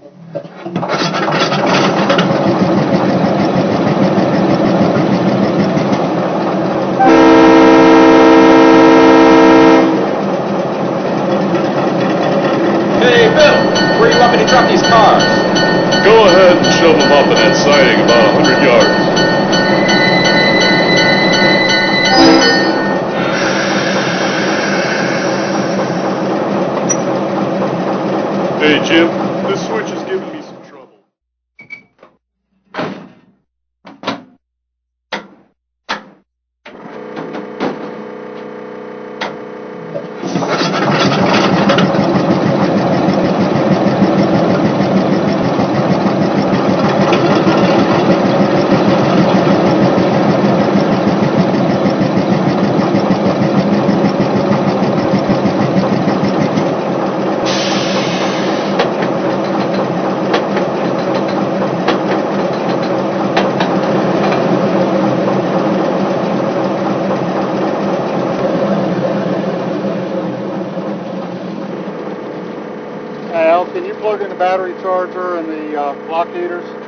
Hey, Bill, where you want me to drop these cars? Go ahead and shove them up in that siding about 100 yards. Hey, Jim, this switch is giving me some trouble. Al, can you plug in the battery charger and the block heaters?